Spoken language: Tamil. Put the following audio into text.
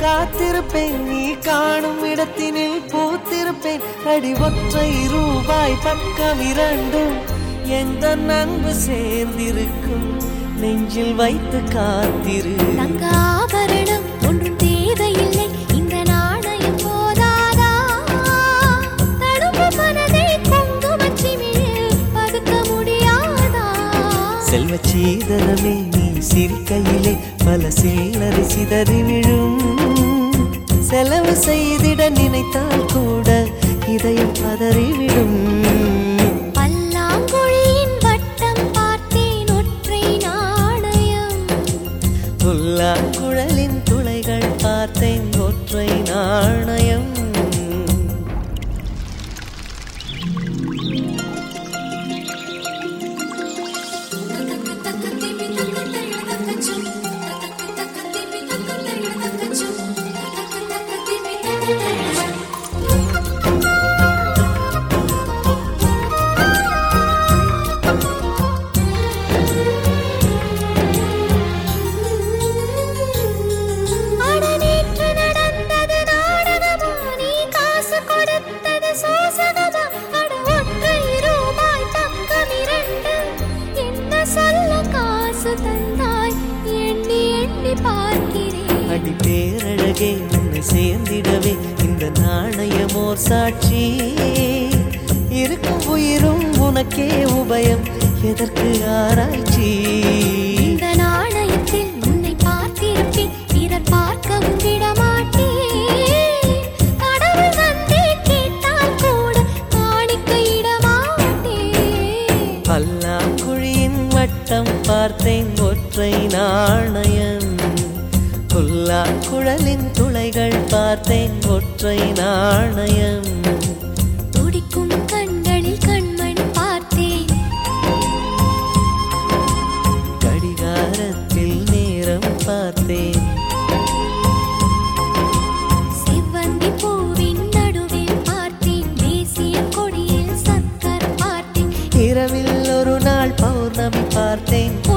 காத்திருப்பேன், நீ காணும் இடத்தினில் பூத்திருப்பேன். அடி ஒற்றை ரூபாய் பக்கம் இரண்டும் எந்த அன்பு சேர்ந்திருக்கும், நெஞ்சில் வைத்து காத்திரு. தங்க ஆபரணம் ஒன்றும் தேவையில்லை, இந்த நாணயம் போதாதா? தடுப்பு மனதை குங்குமச்சிமிழில் பதுக்க முடியாதா? செல்வ சீதனமே நீ சிரிக்கையிலே பல சில்லறை சிதறி விழும். செலவு செய்திட நினைத்தால் கூட இதயம் பதறிவிடும். பல்லாங்குழியின் வட்டம் பார்த்தேன் ஒற்றை நாணயம், புல்லாங்குழலின் துளைகள் பார்த்தேன் ஒற்றை நாணயம். அடி பேரழகே உன்னை சேர்ந்திடவே இந்த நாணயமோர் சாட்சி. இருக்கும் உயிரும் உனக்கே உபயம், எதற்கு ஆராய்ச்சி? இந்த நாணயத்தில் உன்னை பார்த்திருப்பேன், பிறர் பார்க்கவும் விடமாட்டேன். கடவுள் வந்தே கேட்டால் கூட காணிக்கையிடமாட்டேன். பல்லாங்குழியின் வட்டம் பார்த்தேன் ஒற்றை நாணயம், புல்லாங்குழலின் துளைகள் பார்த்தேன் ஒற்றை நாணயம். துடிக்கும் கண்களில் கண்மணி பார்த்தேன், கடிகாரத்தில் நேரம் பார்த்தேன். செவ்வந்தி பூவின் நடுவில் பார்த்தேன், தேசிய கொடியில் சக்கரம் பார்த்தேன். இரவில் ஒரு நாள் பௌர்ணமி பார்த்தேன்,